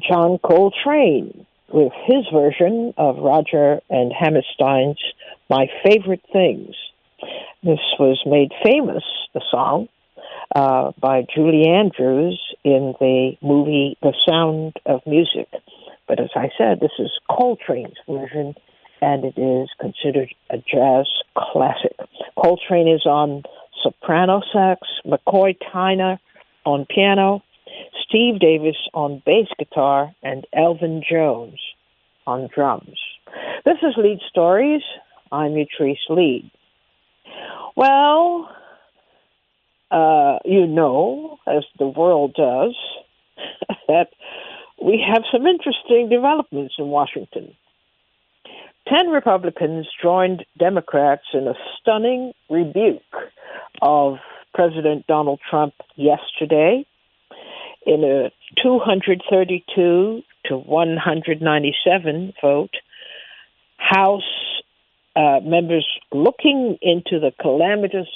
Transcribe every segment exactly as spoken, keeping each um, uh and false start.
John Coltrane with his version of Roger and Hammerstein's My Favorite Things. This was made famous, the song, uh, by Julie Andrews in the movie The Sound of Music. But as I said, this is Coltrane's version, and it is considered a jazz classic. Coltrane is on soprano sax, McCoy Tyner on piano, Steve Davis on bass guitar, and Elvin Jones on drums. This is Lead Stories. I'm Utrice Lead. Well, uh, you know, as the world does, that we have some interesting developments in Washington. Ten Republicans joined Democrats in a stunning rebuke of President Donald Trump yesterday in a two hundred thirty-two to one hundred ninety-seven vote. House uh, members looking into the calamitous,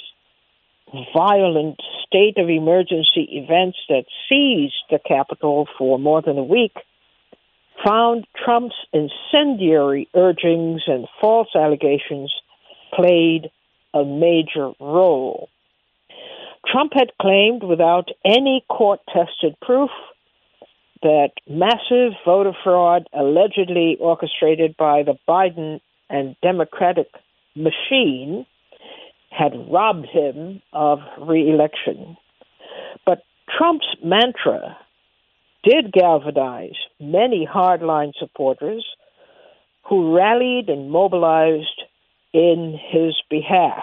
violent state of emergency events that seized the Capitol for more than a week found Trump's incendiary urgings and false allegations played a major role. Trump had claimed without any court-tested proof that massive voter fraud allegedly orchestrated by the Biden and Democratic machine had robbed him of re-election. But Trump's mantra did galvanize many hardline supporters who rallied and mobilized in his behalf.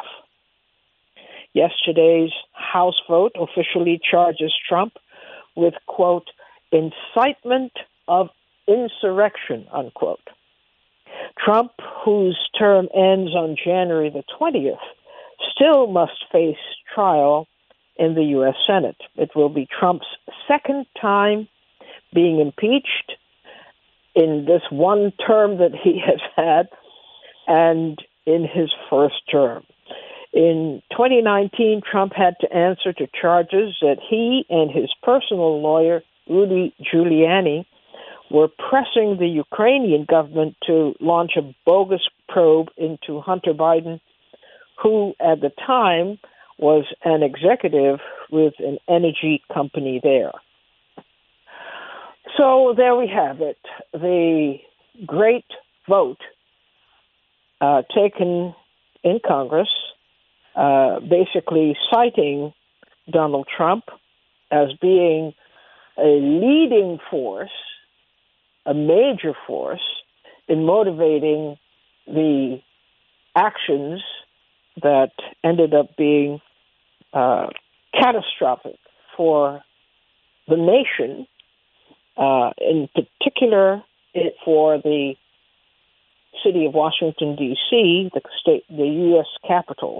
Yesterday's House vote officially charges Trump with, quote, incitement of insurrection, unquote. Trump, whose term ends on January the twentieth, still must face trial in the U S Senate. It will be Trump's second time being impeached in this one term that he has had and in his first term. In twenty nineteen, Trump had to answer to charges that he and his personal lawyer, Rudy Giuliani, were pressing the Ukrainian government to launch a bogus probe into Hunter Biden, who at the time was an executive with an energy company there. So there we have it, the great vote uh, taken in Congress, uh, basically citing Donald Trump as being a leading force, a major force, in motivating the actions that ended up being uh, catastrophic for the nation, uh, in particular it, for the city of Washington, D C, the state, the U S Capitol.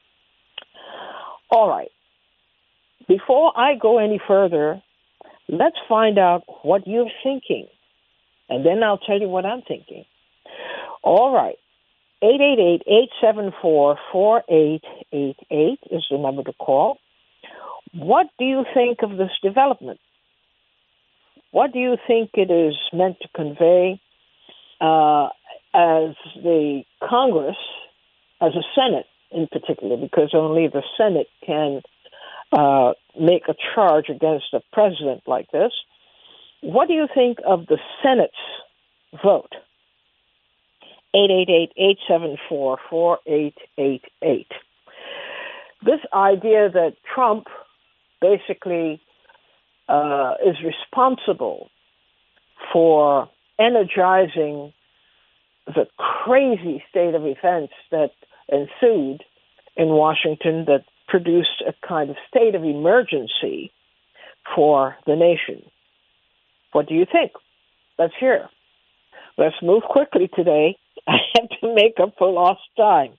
All right. Before I go any further, let's find out what you're thinking, and then I'll tell you what I'm thinking. All right. eight eight eight, eight seven four, four eight eight eight is the number to call. What do you think of this development? What do you think it is meant to convey uh, as the Congress, as a Senate in particular, because only the Senate can uh, make a charge against a president like this? What do you think of the Senate's vote? eight eight eight, eight seven four, four eight eight eight. This idea that Trump basically uh, is responsible for energizing the crazy state of events that ensued in Washington that produced a kind of state of emergency for the nation. What do you think? Let's hear. Let's move quickly today. I have to make up for lost time.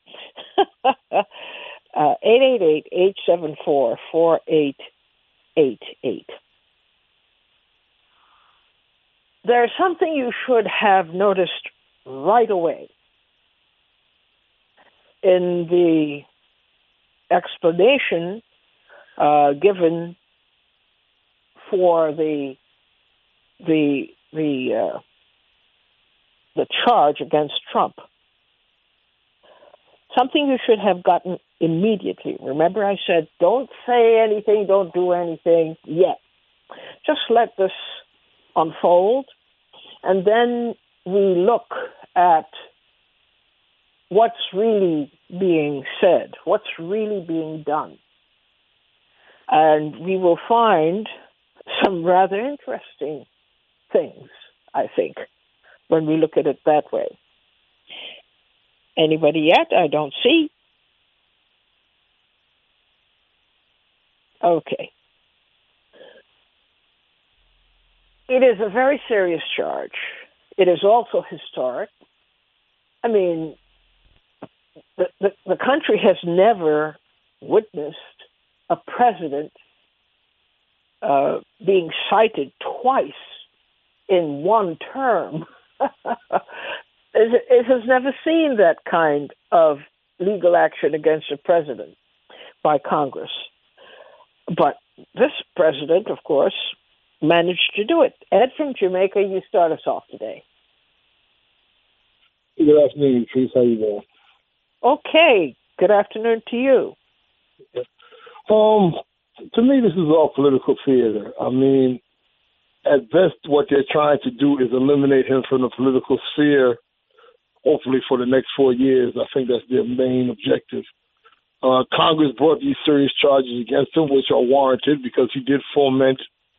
uh, eight eight eight, eight seven four, four eight eight eight. There's something you should have noticed right away in the explanation uh, given for the the the uh, the charge against Trump. Something you should have gotten immediately. Remember, I said, don't say anything, don't do anything yet. Just let this unfold, and then we look at what's really being said, what's really being done. And we will find some rather interesting things, I think, when we look at it that way. Anybody yet? I don't see. Okay. It is a very serious charge. It is also historic. I mean, the, the, the country has never witnessed a president uh, being cited twice in one term. it, it has never seen that kind of legal action against a president by Congress. But this president, of course, managed to do it. Ed from Jamaica, you start us off today. Good afternoon, Patrice. How you doing? Okay. Good afternoon to you. Um, to me, this is all political theater. I mean, at best, what they're trying to do is eliminate him from the political sphere, hopefully for the next four years. I think that's their main objective. Uh, Congress brought these serious charges against him, which are warranted because he did foment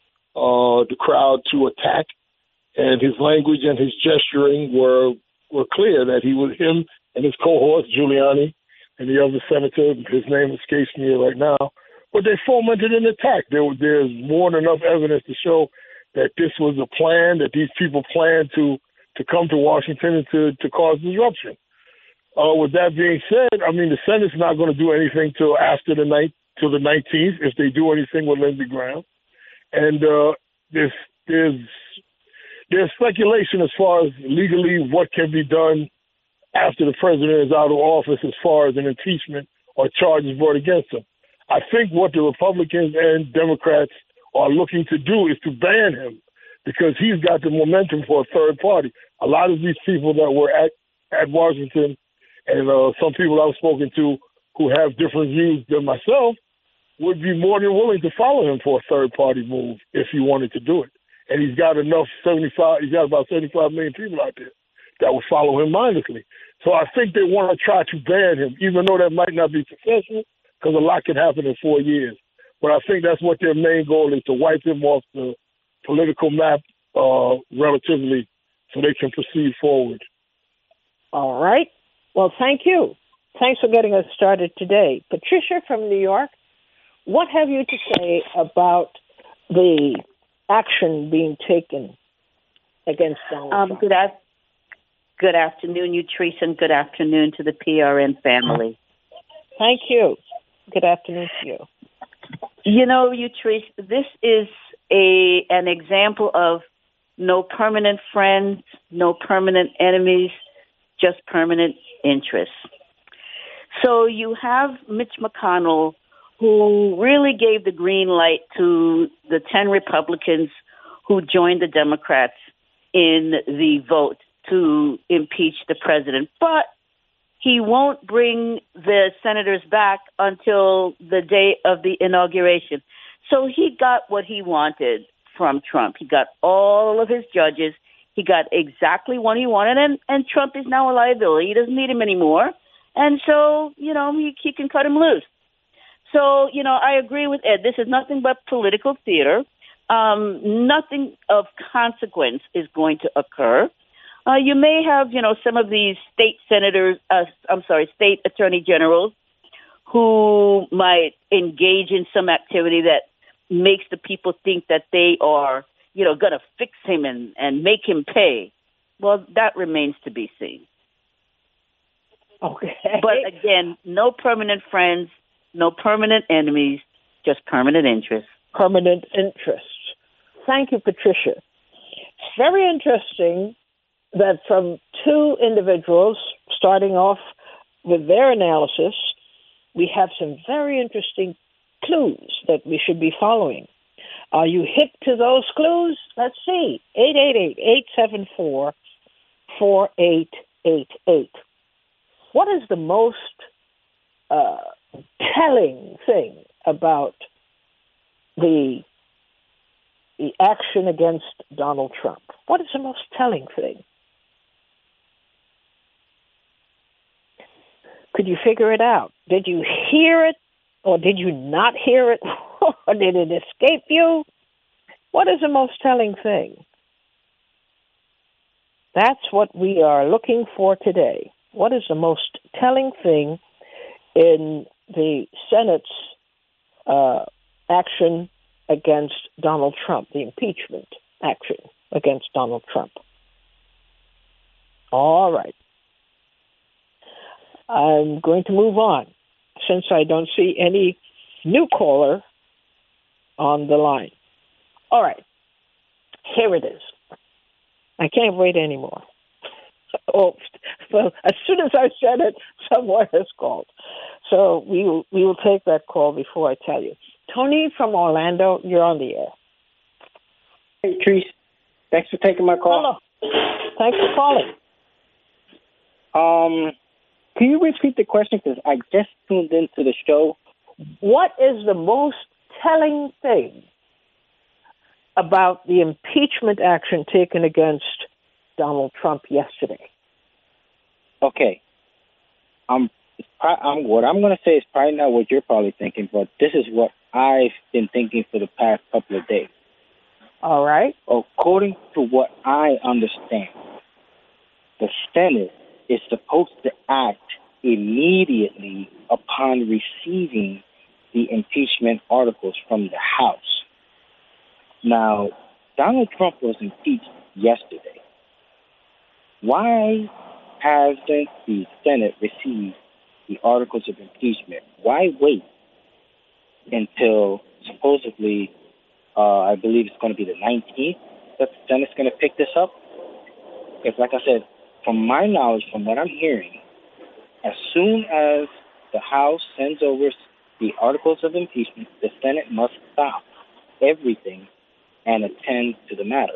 uh, the crowd to attack, and his language and his gesturing were were clear that he was him and his cohorts, Giuliani and the other senator, his name escapes me right now, but they fomented an attack. There, there's more than enough evidence to show that this was a plan, that these people planned to, to come to Washington and to, to cause disruption. Uh, with that being said, I mean, the Senate's not going to do anything till after the night, till the nineteenth, if they do anything with Lindsey Graham. And uh, there's, there's, there's speculation as far as legally what can be done after the president is out of office as far as an impeachment or charges brought against him. I think what the Republicans and Democrats are looking to do is to ban him because he's got the momentum for a third party. A lot of these people that were at, at Washington and uh, some people I've spoken to who have different views than myself would be more than willing to follow him for a third party move if he wanted to do it. And he's got enough seventy-five, he's got about seventy-five million people out there that would follow him mindlessly. So I think they want to try to ban him, even though that might not be successful, because a lot can happen in four years. But I think that's what their main goal is, to wipe him off the political map uh, relatively so they can proceed forward. All right. Well, thank you. Thanks for getting us started today. Patricia from New York, what have you to say about the action being taken against Donald um, Trump? Good, af- good afternoon, Utrice, and good afternoon to the P R N family. Thank you. Good afternoon to you. You know, Utrice, this is a an example of no permanent friends, no permanent enemies, just permanent interests. So you have Mitch McConnell, who really gave the green light to the ten Republicans who joined the Democrats in the vote to impeach the president. But he won't bring the senators back until the day of the inauguration. So he got what he wanted from Trump. He got all of his judges. He got exactly what he wanted, and, and Trump is now a liability. He doesn't need him anymore. And so, you know, he, he can cut him loose. So, you know, I agree with Ed. This is nothing but political theater. Um, nothing of consequence is going to occur. Uh, you may have, you know, some of these state senators, uh, I'm sorry, state attorney generals who might engage in some activity that makes the people think that they are, you know, going to fix him and, and make him pay. Well, that remains to be seen. Okay. But again, no permanent friends, no permanent enemies, just permanent interests. Permanent interests. Thank you, Patricia. It's very interesting that from two individuals, starting off with their analysis, we have some very interesting clues that we should be following. Are you hip to those clues? Let's see. eight eight eight, eight seven four, four eight eight eight. What is the most uh, telling thing about the the action against Donald Trump? What is the most telling thing? Could you figure it out? Did you hear it, or did you not hear it, or did it escape you? What is the most telling thing? That's what we are looking for today. What is the most telling thing in the Senate's uh, action against Donald Trump, the impeachment action against Donald Trump? All right. I'm going to move on since I don't see any new caller on the line. All right. Here it is. I can't wait anymore. Oh, well, as soon as I said it, someone has called. So we will, we will take that call before I tell you. Tony from Orlando, you're on the air. Hey, Treese. Thanks for taking my call. Hello. Thanks for calling. Um, can you repeat the question? Because I just tuned into the show. What is the most telling thing about the impeachment action taken against Donald Trump yesterday? Okay. Um, I'm, what I'm going to say is probably not what you're probably thinking, but this is what I've been thinking for the past couple of days. All right. According to what I understand, the Senate is supposed to act immediately upon receiving the impeachment articles from the House. Now, Donald Trump was impeached yesterday. Why hasn't the Senate received the articles of impeachment? Why wait until supposedly, uh, I believe it's going to be the nineteenth that the Senate's going to pick this up? Because like I said, from my knowledge, from what I'm hearing, as soon as the House sends over the articles of impeachment, the Senate must stop everything and attend to the matter.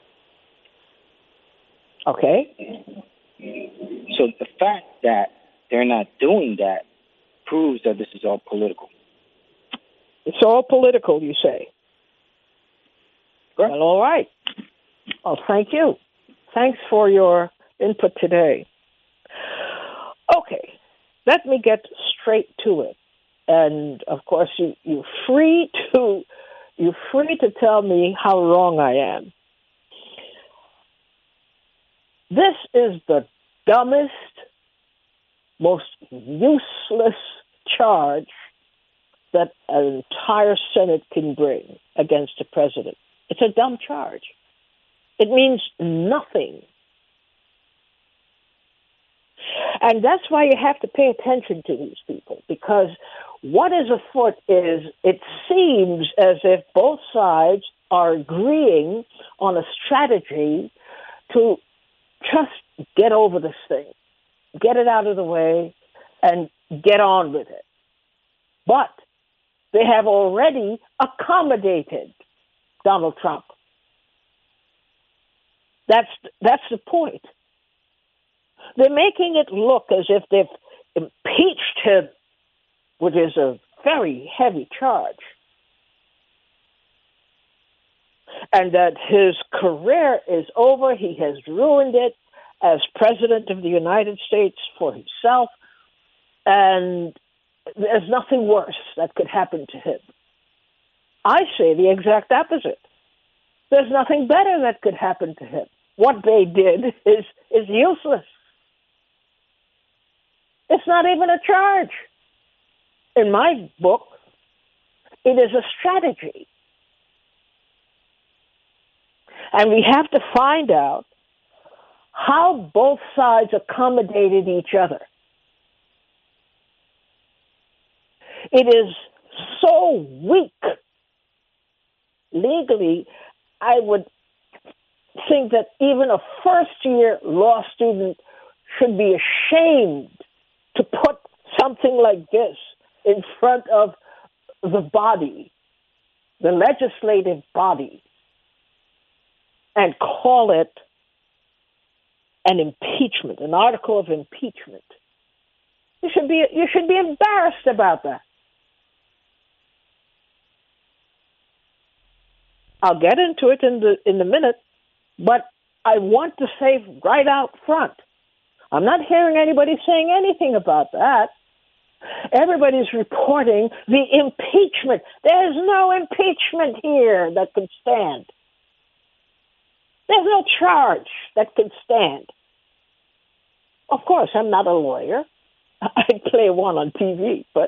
Okay. So the fact that they're not doing that proves that this is all political. It's all political, you say? Correct. Well, all right. Well, thank you. Thanks for your input today. Okay, let me get straight to it. And, of course, you, you're free to you're free to tell me how wrong I am. This is the dumbest, most useless charge that an entire Senate can bring against a president. It's a dumb charge. It means nothing. And that's why you have to pay attention to these people, because what is afoot is it seems as if both sides are agreeing on a strategy to just get over this thing, get it out of the way, and get on with it. But they have already accommodated Donald Trump. That's that's the point. They're making it look as if they've impeached him, which is a very heavy charge, and that his career is over. He has ruined it as President of the United States for himself, and there's nothing worse that could happen to him. I say the exact opposite. There's nothing better that could happen to him. What they did is, is useless. It's not even a charge. In my book, it is a strategy. And we have to find out how both sides accommodated each other. It is so weak. Legally, I would think that even a first-year law student should be ashamed to put something like this in front of the body, the legislative body and call it an impeachment, an article of impeachment. You should be you should be embarrassed about that. I'll get into it in the in the minute, but I want to say right out front, I'm not hearing anybody saying anything about that. Everybody's reporting the impeachment. There's no impeachment here that could stand. There's no charge that could stand. Of course, I'm not a lawyer. I'd play one on T V, but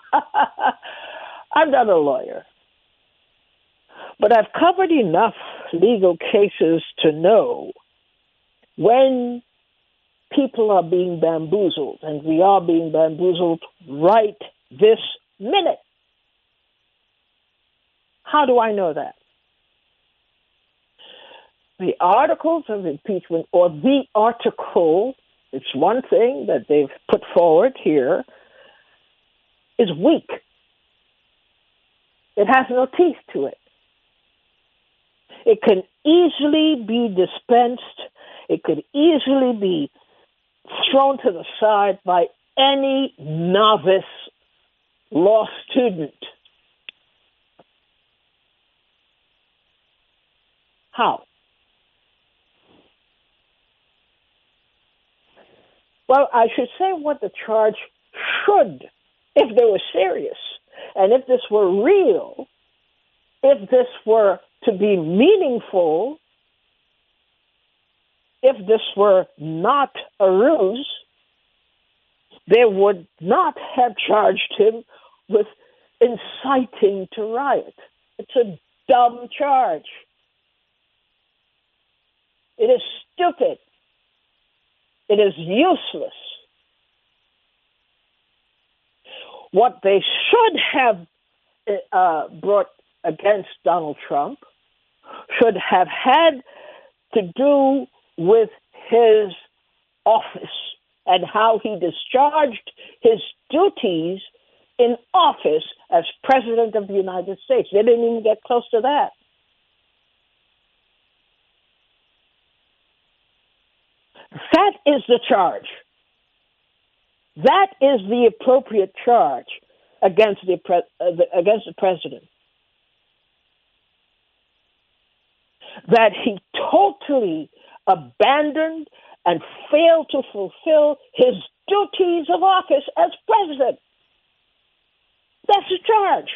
I'm not a lawyer. But I've covered enough legal cases to know when people are being bamboozled, and we are being bamboozled right this minute. How do I know that? The articles of impeachment, or the article, it's one thing that they've put forward here, is weak. It has no teeth to it. It can easily be dispensed. It could easily be thrown to the side by any novice law student. How? Well, I should say what the charge should, if they were serious, and if this were real, if this were to be meaningful, if this were not a ruse, they would not have charged him with inciting to riot. It's a dumb charge. It is stupid. It is useless. What they should have uh, brought against Donald Trump should have had to do with his office and how he discharged his duties in office as President of the United States. They didn't even get close to that. That is the charge. That is the appropriate charge against the, pre- uh, the against the president. That he totally abandoned and failed to fulfill his duties of office as president. That's the charge.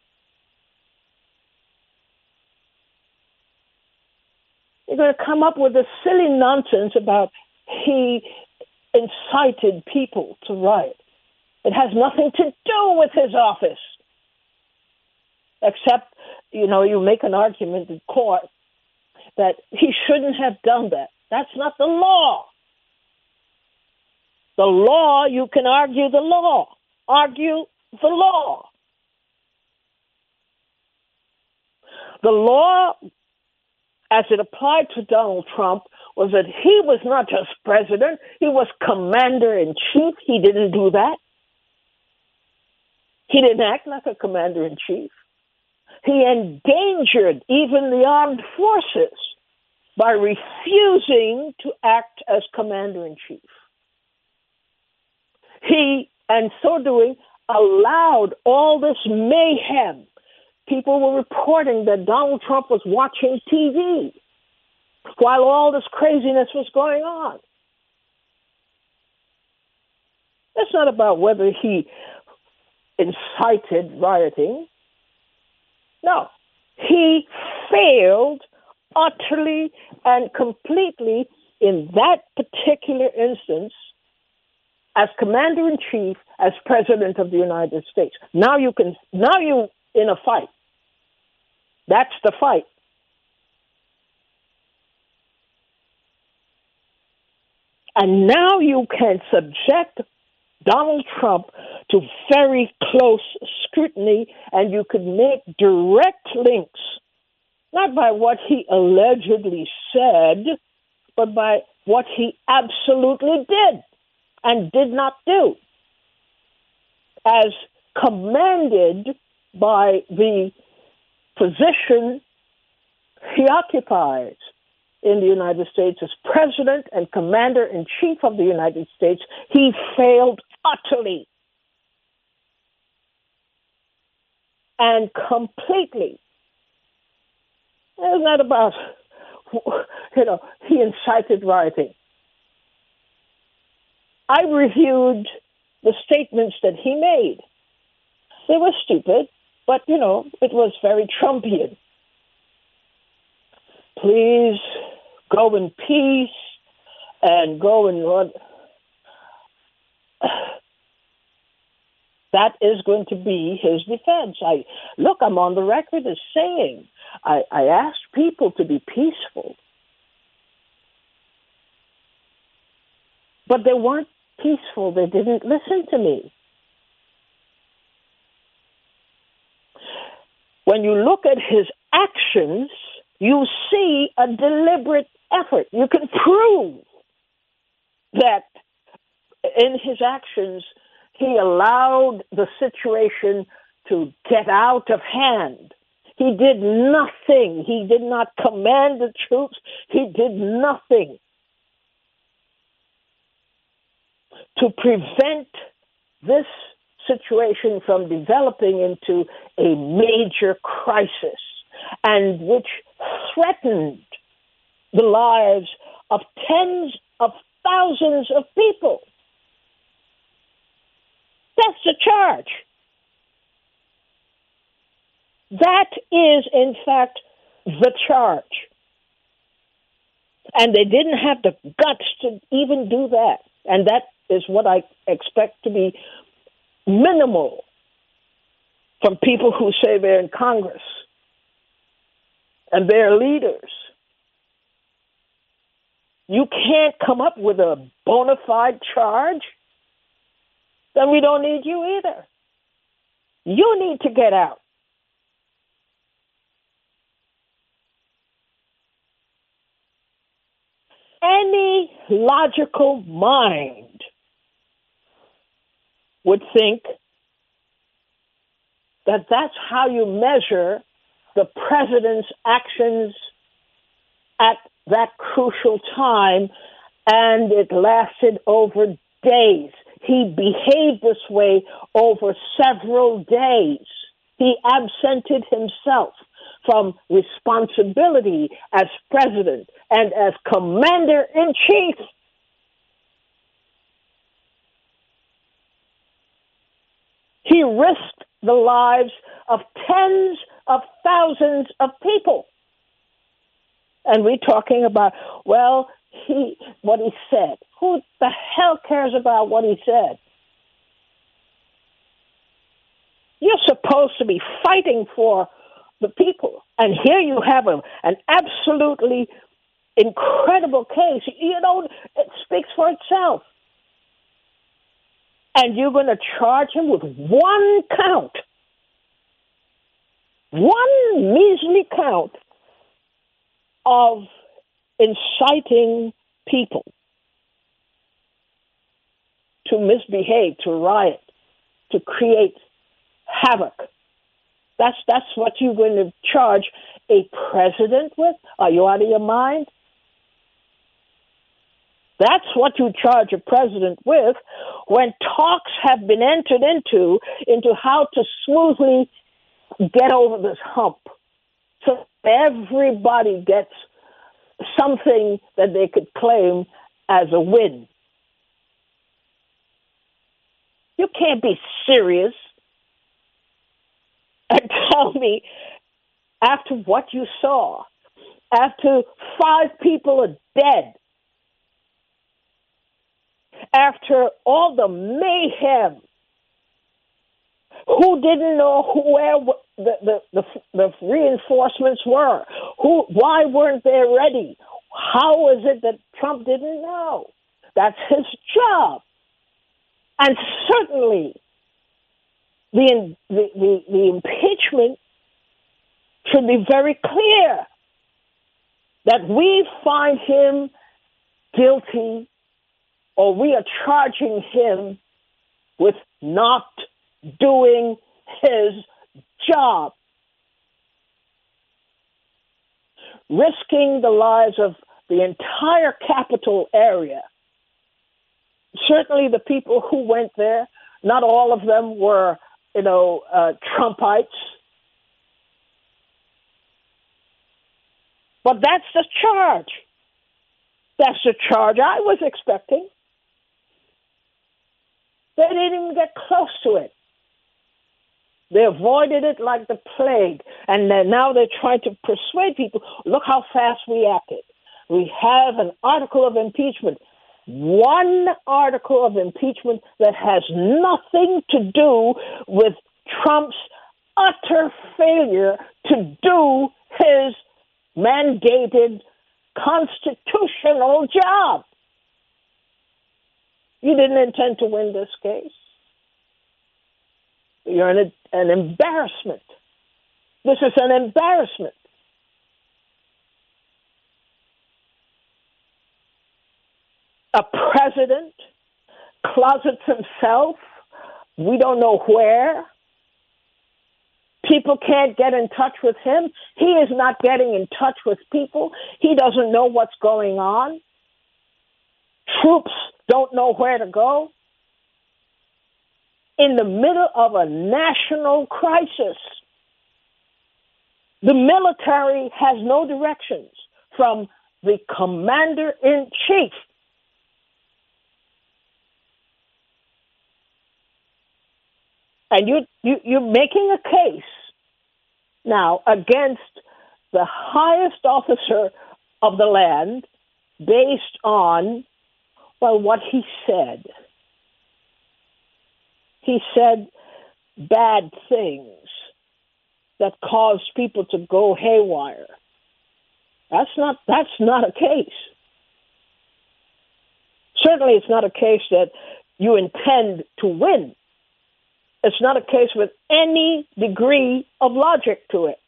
You're going to come up with this silly nonsense about he incited people to riot. It has nothing to do with his office. Except, you know, you make an argument in court that he shouldn't have done that. That's not the law. The law, you can argue the law. Argue the law. The law, as it applied to Donald Trump, was that he was not just president, he was commander-in-chief. He didn't do that. He didn't act like a commander-in-chief. He endangered even the armed forces by refusing to act as commander-in-chief. He, and so doing, allowed all this mayhem. People were reporting that Donald Trump was watching T V while all this craziness was going on. It's not about whether he incited rioting. No, he failed utterly and completely in that particular instance as commander-in-chief, as president of the United States. Now you can, now you in a fight. That's the fight. And now you can subject Donald Trump to very close scrutiny, and you could make direct links, not by what he allegedly said, but by what he absolutely did and did not do, as commanded by the position he occupies in the United States as President and Commander-in-Chief of the United States, he failed utterly and completely. Isn't that about, you know, he incited rioting? I reviewed the statements that he made. They were stupid, but, you know, it was very Trumpian. Please go in peace and go and run. That is going to be his defense. I look, I'm on the record as saying I, I asked people to be peaceful, but they weren't peaceful. They didn't listen to me. When you look at his actions, you see a deliberate effort. You can prove that in his actions, he allowed the situation to get out of hand. He did nothing. He did not command the troops. He did nothing to prevent this situation from developing into a major crisis, and which threatened the lives of tens of thousands of people. That's the charge. That is, in fact, the charge. And they didn't have the guts to even do that. And that is what I expect to be minimal from people who say they're in Congress and they're leaders. You can't come up with a bona fide charge, then we don't need you either. You need to get out. Any logical mind would think that that's how you measure the president's actions at that crucial time, and it lasted over days. He behaved this way over several days. He absented himself from responsibility as president and as commander-in-chief. He risked the lives of tens of thousands of people. And we're talking about, well, he what he said. Who the hell cares about what he said? You're supposed to be fighting for the people. And here you have a, an absolutely incredible case. You know, it speaks for itself. And you're going to charge him with one count, one measly count of inciting people to misbehave, to riot, to create havoc. That's that's what you're going to charge a president with? Are you out of your mind? That's what you charge a president with when talks have been entered into into how to smoothly get over this hump, so everybody gets something that they could claim as a win. You can't be serious and tell me, after what you saw, after five people are dead, after all the mayhem, who didn't know where the, the, the, the reinforcements were? Who? Why weren't they ready? How was it that Trump didn't know? That's his job. And certainly the, the, the, the impeachment should be very clear that we find him guilty, or we are charging him with not doing his job. risking the lives of the entire capital area. Certainly the people who went there, not all of them were, you know, uh, Trumpites. But that's the charge. That's the charge I was expecting. They didn't even get close to it. They avoided it like the plague. And then now they're trying to persuade people, look how fast we acted. We have an article of impeachment. One article of impeachment that has nothing to do with Trump's utter failure to do his mandated constitutional job. You didn't intend to win this case. You're an, an embarrassment. This is an embarrassment. A president closets himself, we don't know where. People can't get in touch with him. He is not getting in touch with people. He doesn't know what's going on. Troops don't know where to go. In the middle of a national crisis, the military has no directions from the commander-in-chief. And you, you, you're making a case now against the highest officer of the land based on, well, what he said. He said bad things that caused people to go haywire. That's not, that's not a case. Certainly it's not a case that you intend to win. It's not a case with any degree of logic to it.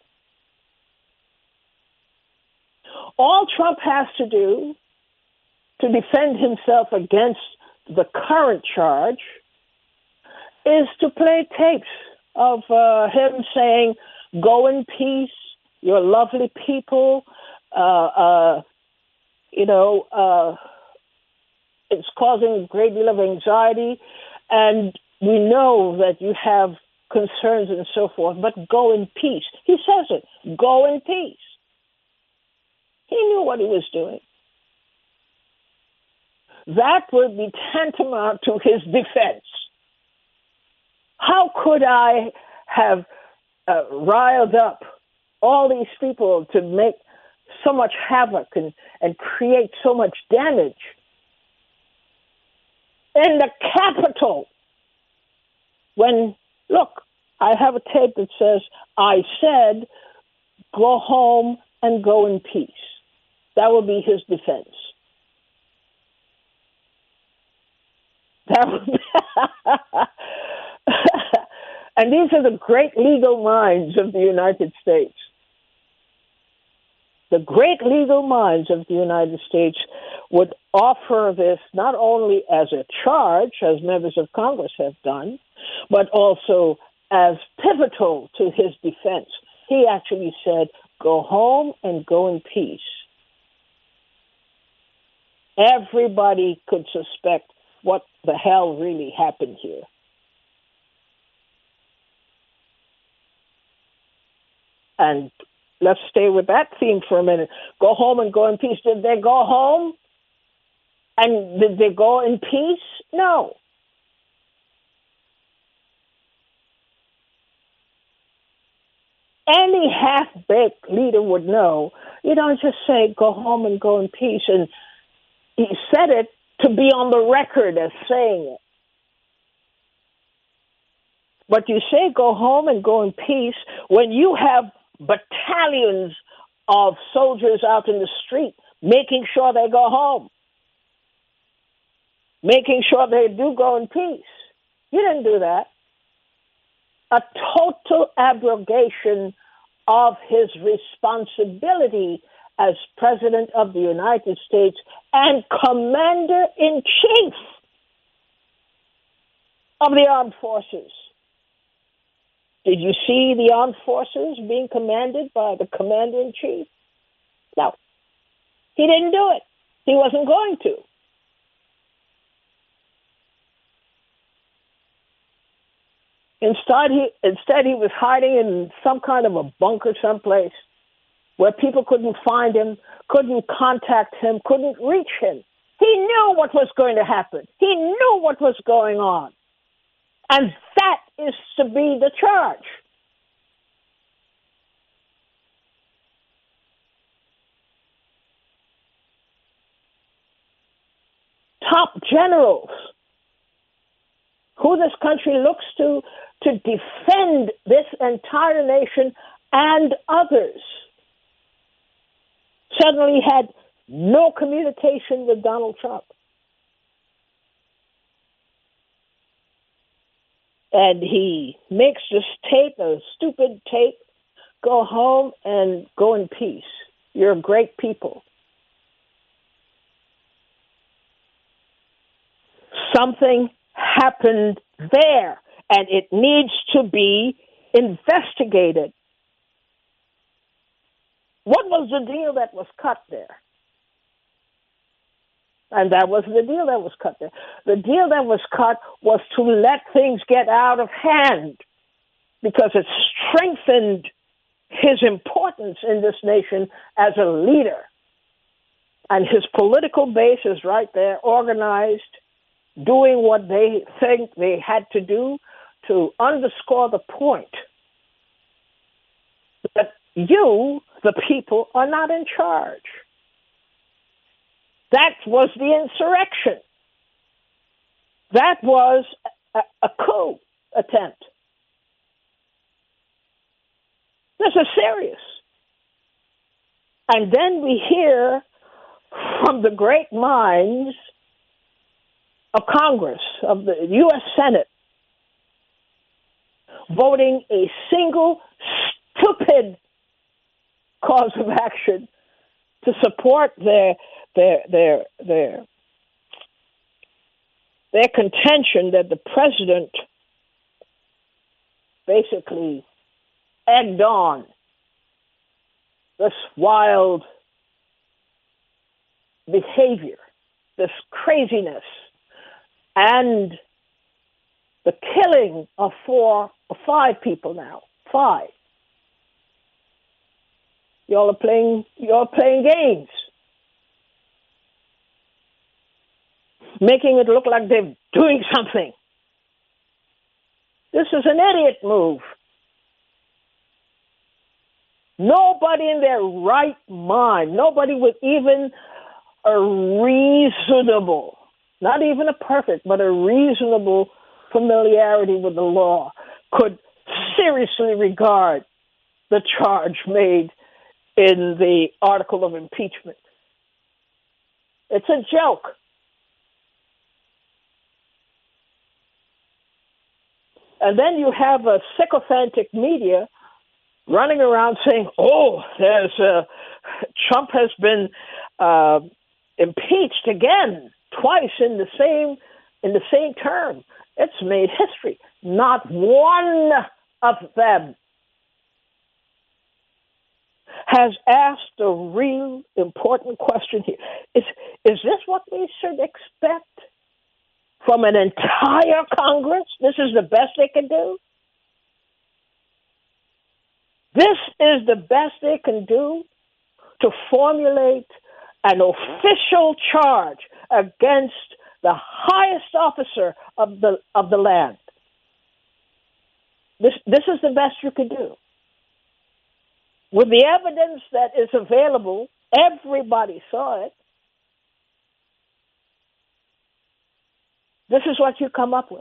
All Trump has to do to defend himself against the current charge is to play tapes of uh, him saying, go in peace, you're lovely people, uh, uh, you know, uh, it's causing a great deal of anxiety, and we know that you have concerns and so forth, but go in peace. He says it, go in peace. He knew what he was doing. That would be tantamount to his defense. How could I have uh, riled up all these people to make so much havoc and, and create so much damage in the Capitol? When, look, I have a tape that says, I said, go home and go in peace. That would be his defense. That would be and these are the great legal minds of the United States. The great legal minds of the United States would offer this not only as a charge, as members of Congress have done, but also as pivotal to his defense. He actually said, go home and go in peace. Everybody could suspect what the hell really happened here. And let's stay with that theme for a minute. Go home and go in peace. Did they go home? And did they go in peace? No. Any half-baked leader would know, you don't just say, go home and go in peace. And he said it to be on the record as saying it. But you say go home and go in peace when you have battalions of soldiers out in the street making sure they go home, making sure they do go in peace. You didn't do that. A total abrogation of his responsibility as President of the United States and Commander-in-Chief of the Armed Forces. Did you see the armed forces being commanded by the commander-in-chief? No, he didn't do it. He wasn't going to. Instead, he instead he was hiding in some kind of a bunker someplace where people couldn't find him, couldn't contact him, couldn't reach him. He knew what was going to happen. He knew what was going on. And that is to be the charge. Top generals who this country looks to to defend this entire nation and others suddenly had no communication with Donald Trump. And he makes this tape, a stupid tape, go home and go in peace. You're great people. Something happened there, and it needs to be investigated. What was the deal that was cut there? And that was the deal that was cut there. The deal that was cut was to let things get out of hand because it strengthened his importance in this nation as a leader. And his political base is right there, organized, doing what they think they had to do to underscore the point that you, the people, are not in charge. That was the insurrection. That was a, a coup attempt. This is serious. And then we hear from the great minds of Congress, of the U S Senate, voting a single stupid cause of action to support their their their their their contention that the president basically egged on this wild behavior, this craziness, and the killing of four or five people now. Five. Y'all are playing y'all are playing games. Making it look like they're doing something. This is an idiot move. Nobody in their right mind, nobody with even a reasonable, not even a perfect, but a reasonable familiarity with the law could seriously regard the charge made in the article of impeachment. It's a joke. And then you have a sycophantic media running around saying, oh, there's a, Trump has been uh, impeached again, twice in the same in the same term. It's made history. Not one of them has asked a real important question here. Is, is this what we should expect from an entire Congress? This is the best they can do? This is the best they can do to formulate an official charge against the highest officer of the of the land. This this is the best you could do. With the evidence that is available, everybody saw it. This is what you come up with.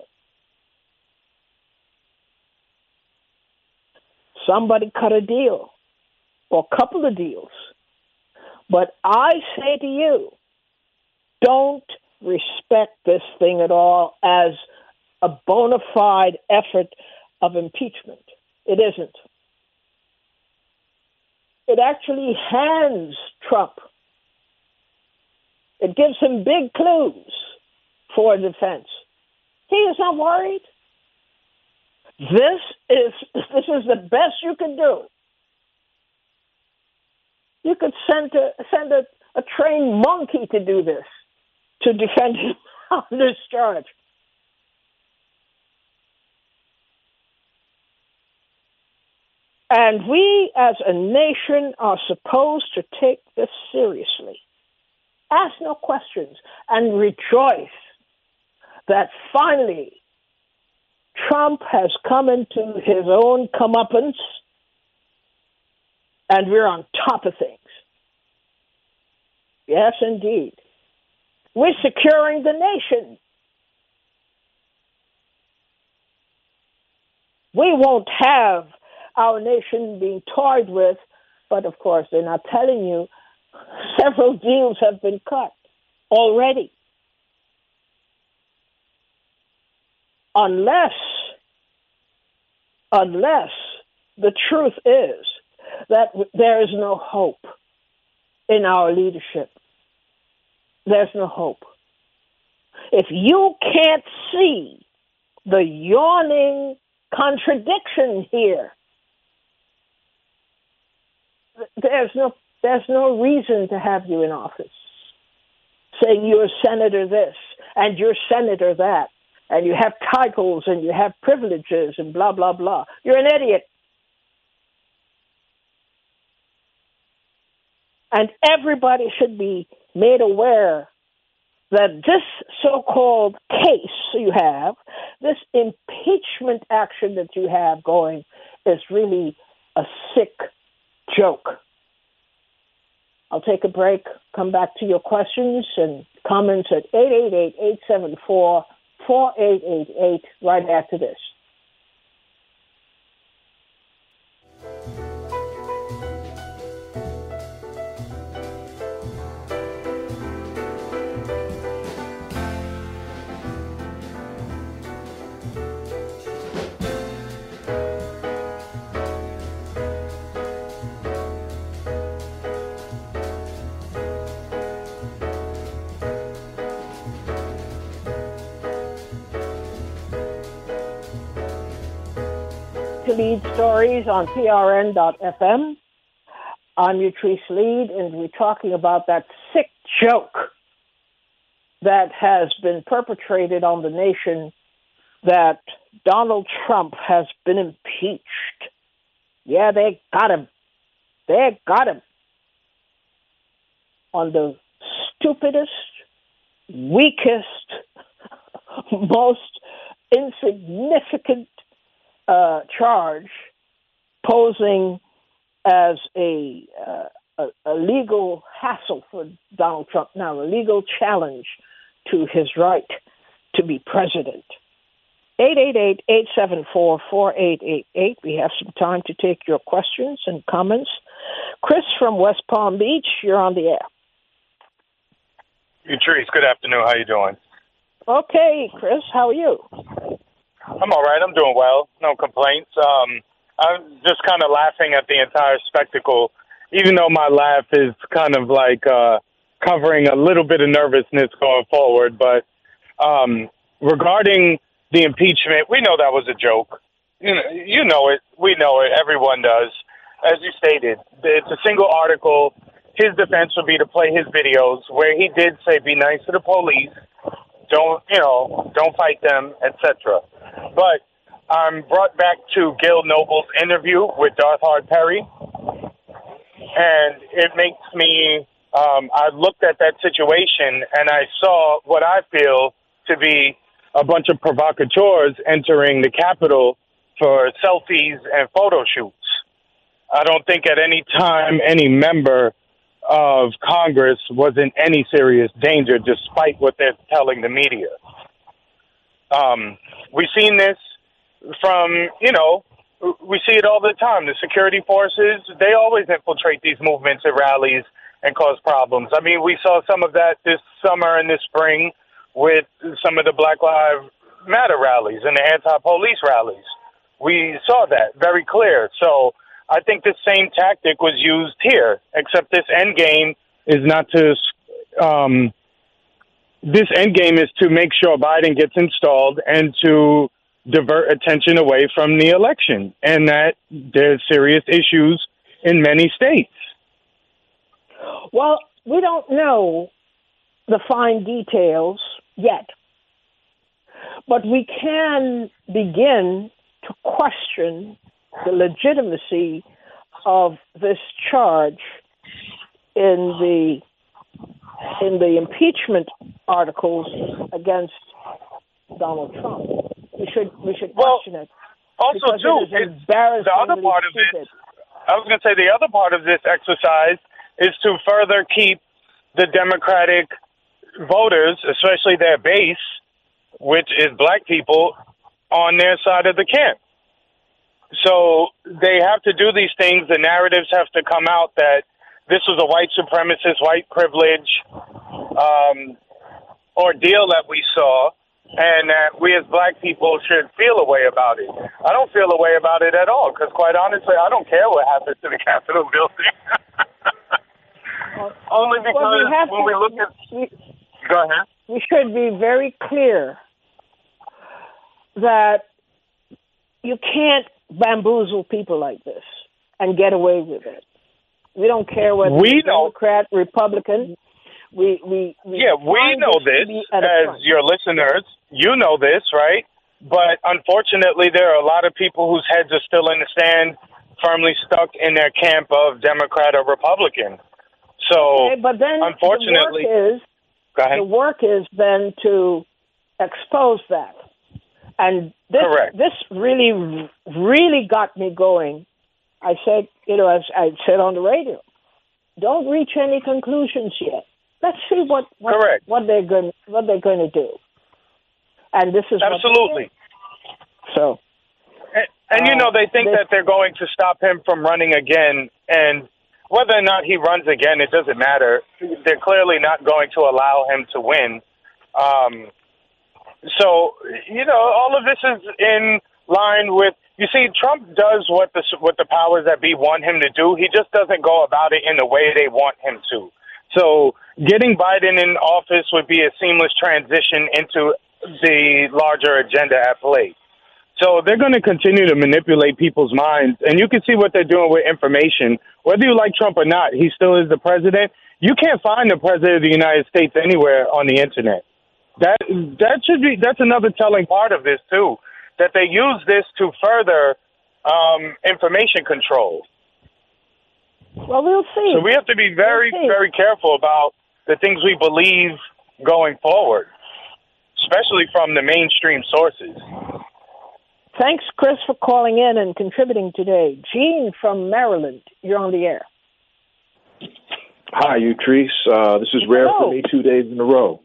Somebody cut a deal, or a couple of deals. But I say to you, don't respect this thing at all as a bona fide effort of impeachment. It isn't. It actually hands Trump. It gives him big clues for defense. He is not worried. This is this is the best you can do. You could send a, send a, a trained monkey to do this, to defend him on this charge. And we as a nation are supposed to take this seriously. Ask no questions and rejoice that finally Trump has come into his own comeuppance and we're on top of things. Yes, indeed. We're securing the nation. We won't have our nation being toyed with, but of course they're not telling you several deals have been cut already. Unless, unless the truth is that there is no hope in our leadership. There's no hope. If you can't see the yawning contradiction here, there's no there's no reason to have you in office. Saying you're senator this and you're senator that, and you have titles and you have privileges and blah, blah, blah. You're an idiot. And everybody should be made aware that this so-called case you have, this impeachment action that you have going, is really a sick joke. I'll take a break, come back to your questions and comments at eight eight eight, eight seven four, four eight eight eight right after this. To Lead Stories on P R N dot F M. I'm Utrice Lead, and we're talking about that sick joke that has been perpetrated on the nation that Donald Trump has been impeached. Yeah, they got him. They got him on the stupidest, weakest, most insignificant Uh, charge, posing as a, uh, a a legal hassle for Donald Trump now, a legal challenge to his right to be president. eight eight eight, eight seven four, four eight eight eight. We have some time to take your questions and comments. Chris from West Palm Beach, you're on the air. Utrice, good afternoon. How you doing? Okay, Chris, how are you? I'm all right. I'm doing well. No complaints. Um, I'm just kind of laughing at the entire spectacle, even though my laugh is kind of like uh, covering a little bit of nervousness going forward. But um, regarding the impeachment, we know that was a joke. You know, you know it. We know it. Everyone does. As you stated, it's a single article. His defense would be to play his videos where he did say, be nice to the police. Don't, you know, don't fight them, et cetera. But I'm brought back to Gail Noble's interview with Darthard Perry, and it makes me, um, I looked at that situation, and I saw what I feel to be a bunch of provocateurs entering the Capitol for selfies and photo shoots. I don't think at any time any member of Congress was in any serious danger, despite what they're telling the media. Um, we've seen this from, you know, we see it all the time. The security forces, they always infiltrate these movements at rallies and cause problems. I mean, we saw some of that this summer and this spring with some of the Black Lives Matter rallies and the anti-police rallies. We saw that very clear. So I think the same tactic was used here, except this end game is not to, um, this end game is to make sure Biden gets installed and to divert attention away from the election, and that there's serious issues in many states. Well, we don't know the fine details yet, but we can begin to question the legitimacy of this charge in the in the impeachment articles against Donald Trump. We should we should well, question it. Also, too, it is the other part of stupid. it. I was going to say the other part of this exercise is to further keep the Democratic voters, especially their base, which is black people, on their side of the camp. So they have to do these things. The narratives have to come out that this was a white supremacist, white privilege um, ordeal that we saw, and that we as black people should feel a way about it. I don't feel a way about it at all, because quite honestly, I don't care what happens to the Capitol building. Only because well, we have when to, we look at... We, go ahead. We should be very clear that you can't bamboozle people like this and get away with it. We don't care whether we you're Democrat, Republican. We, we, we yeah, we know this, as your listeners. You know this, right? But unfortunately, there are a lot of people whose heads are still in the sand, firmly stuck in their camp of Democrat or Republican. So, okay, but then unfortunately, the work is, go ahead. The work is then to expose that. And this, Correct. this really, really got me going. I said, you know, as I said on the radio, don't reach any conclusions yet. Let's see what what, Correct. what they're going what they're going to do. And this is absolutely. So, and, and uh, you know, they think this, that they're going to stop him from running again, and whether or not he runs again, it doesn't matter. They're clearly not going to allow him to win. Um, so, you know, all of this is in line with, you see, Trump does what the what the powers that be want him to do. He just doesn't go about it in the way they want him to. So getting Biden in office would be a seamless transition into the larger agenda at play. So they're going to continue to manipulate people's minds. And you can see what they're doing with information. Whether you like Trump or not, he still is the president. You can't find the president of the United States anywhere on the Internet. That that should be that's another telling part of this, too, that they use this to further um, information control. Well, we'll see. So we have to be very, we'll very careful about the things we believe going forward, especially from the mainstream sources. Thanks, Chris, for calling in and contributing today. Gene from Maryland, you're on the air. Hi, Utrice. Uh, this is rare Hello. for me two days in a row.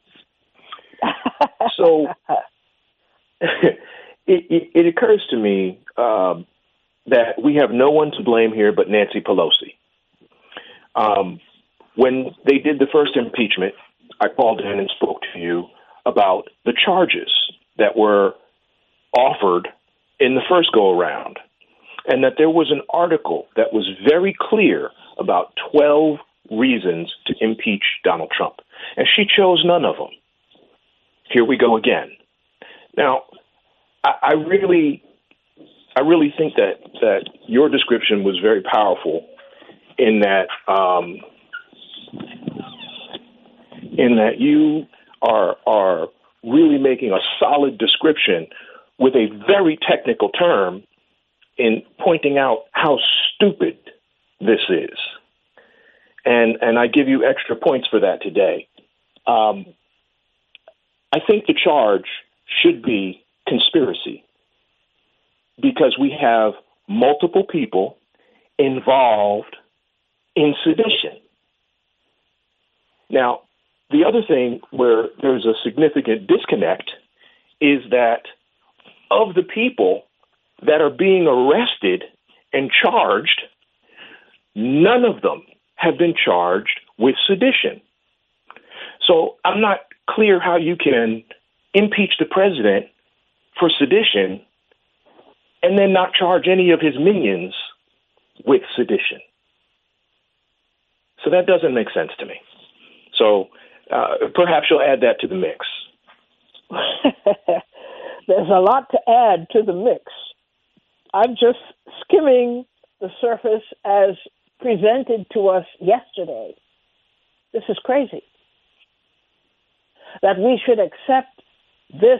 So it, it, it occurs to me um, that we have no one to blame here but Nancy Pelosi. Um, when they did the first impeachment, I called in and spoke to you about the charges that were offered in the first go-around, and that there was an article that was very clear about twelve reasons to impeach Donald Trump, and she chose none of them. Here we go again. Now, I, I really, I really think that that your description was very powerful in that, um, in that you are are really making a solid description with a very technical term in pointing out how stupid this is. And and I give you extra points for that today. Um, I think the charge should be conspiracy because we have multiple people involved in sedition. Now, the other thing where there's a significant disconnect is that of the people that are being arrested and charged, none of them have been charged with sedition. So I'm not clear how you can impeach the president for sedition and then not charge any of his minions with sedition. So that doesn't make sense to me. So uh, perhaps you'll add that to the mix. There's a lot to add to the mix. I'm just skimming the surface as presented to us yesterday. This is crazy. That we should accept this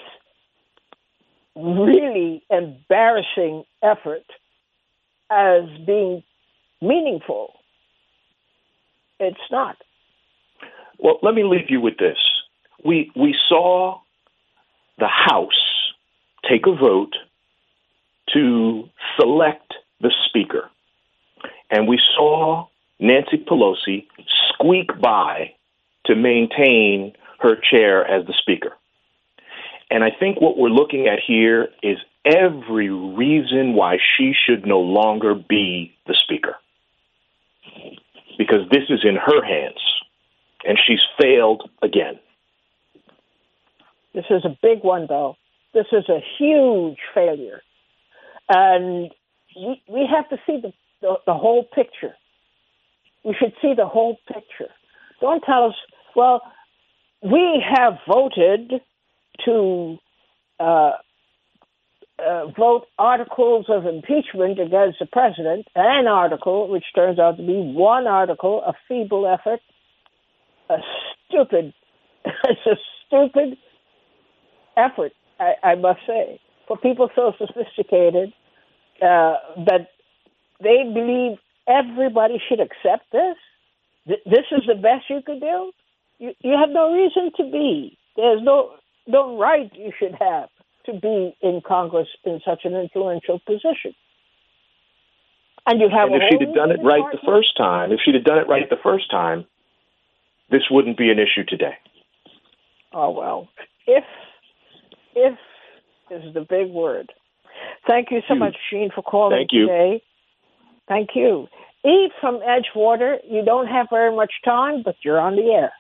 really embarrassing effort as being meaningful. It's not. Well, let me leave you with this. We we saw the House take a vote to select the Speaker. And we saw Nancy Pelosi squeak by to maintain her chair as the Speaker. And I think what we're looking at here is every reason why she should no longer be the Speaker. Because this is in her hands, and she's failed again. This is a big one, though. This is a huge failure. And we, we have to see the, the, the whole picture. We should see the whole picture. Don't tell us, well, we have voted to uh, uh, vote articles of impeachment against the president, an article, which turns out to be one article, a feeble effort, a stupid, it's a stupid effort, I, I must say, for people so sophisticated uh, that they believe everybody should accept this. Th- this is the best you could do. You, you have no reason to be. There's no no right you should have to be in Congress in such an influential position. And you have. And if she'd have done it right the first time, if she'd have done it right the first time, this wouldn't be an issue today. Oh well, if if is the big word. Thank you so much, Gene, for calling Thank you. today. Thank you. Eve from Edgewater, you don't have very much time, but you're on the air.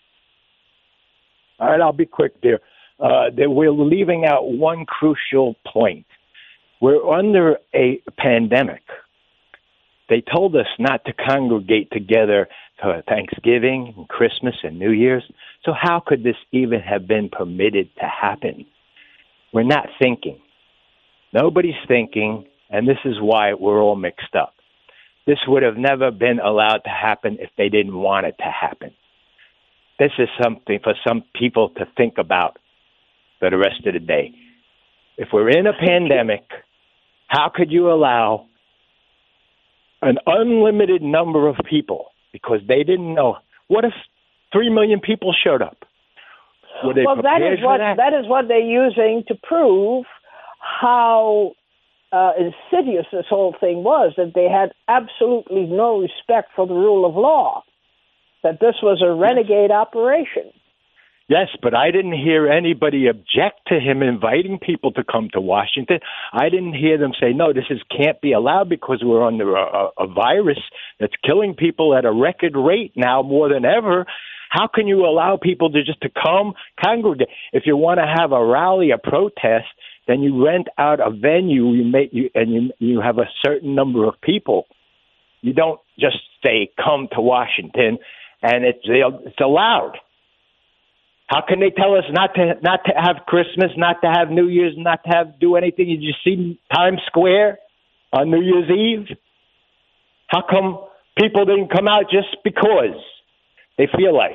All right, I'll be quick there. Uh, that we're leaving out one crucial point. We're under a pandemic. They told us not to congregate together for Thanksgiving, and Christmas, and New Year's. So how could this even have been permitted to happen? We're not thinking. Nobody's thinking, and this is why we're all mixed up. This would have never been allowed to happen if they didn't want it to happen. This is something for some people to think about for the rest of the day. If we're in a pandemic, how could you allow an unlimited number of people, because they didn't know, what if three million people showed up? Were they well, that prepared is for what that? that is what they're using to prove how uh, insidious this whole thing was, that they had absolutely no respect for the rule of law, that this was a renegade operation. Yes, but I didn't hear anybody object to him inviting people to come to Washington. I didn't hear them say, no, this is can't be allowed because we're under a, a virus that's killing people at a record rate now more than ever. How can you allow people to just to come congregate? If you want to have a rally, a protest, then you rent out a venue, you make you and you you have a certain number of people. You don't just say come to Washington, and it's it's allowed. How can they tell us not to not to have Christmas, not to have New Year's, not to have do anything? You just see Times Square on New Year's Eve. How come people didn't come out just because they feel like?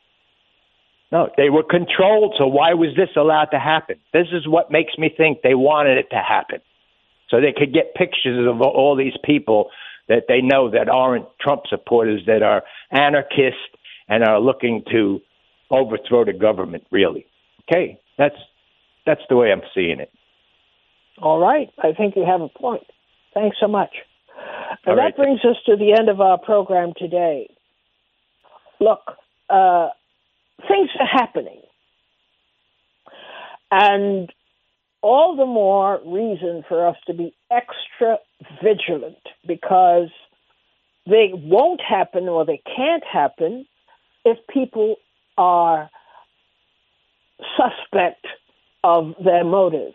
No, they were controlled, so why was this allowed to happen? This is what makes me think they wanted it to happen, so they could get pictures of all these people that they know that aren't Trump supporters, that are anarchists and are looking to overthrow the government, really. Okay, that's that's the way I'm seeing it. All right, I think you have a point. Thanks so much. And right. that brings us to the end of our program today. Look, uh, things are happening. And all the more reason for us to be extra vigilant, because they won't happen or they can't happen if people are suspect of their motives.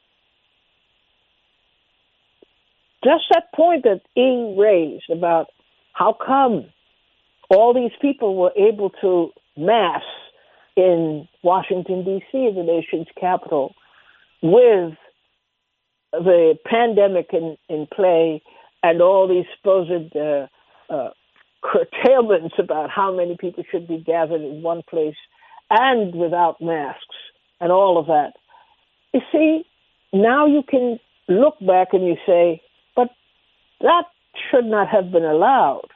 Just that point that E raised about how come all these people were able to mass in Washington, D C, the nation's capital, with the pandemic in, in play and all these supposed uh, uh, curtailments about how many people should be gathered in one place and without masks and all of that. You see, now you can look back and you say, but that should not have been allowed.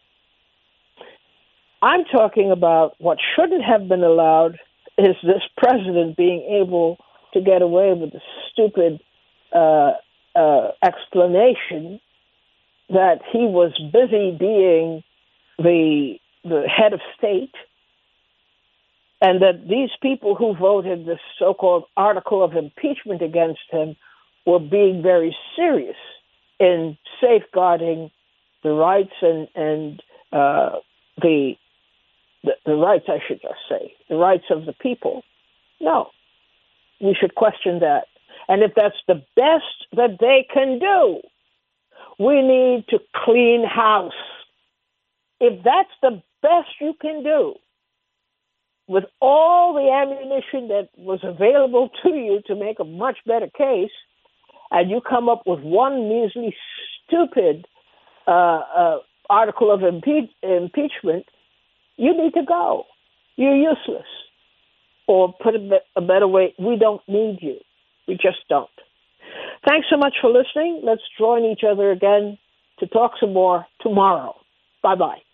I'm talking about what shouldn't have been allowed is this president being able to get away with the stupid uh, uh, explanation that he was busy being the the head of state, and that these people who voted the so-called article of impeachment against him were being very serious in safeguarding the rights and and uh, the, the the rights, I should just say, the rights of the people. No, we should question that. And if that's the best that they can do, we need to clean house. If that's the best you can do, with all the ammunition that was available to you to make a much better case, and you come up with one measly, stupid uh, uh, article of impe- impeachment, you need to go. You're useless. Or put it a better way, we don't need you. We just don't. Thanks so much for listening. Let's join each other again to talk some more tomorrow. Bye-bye.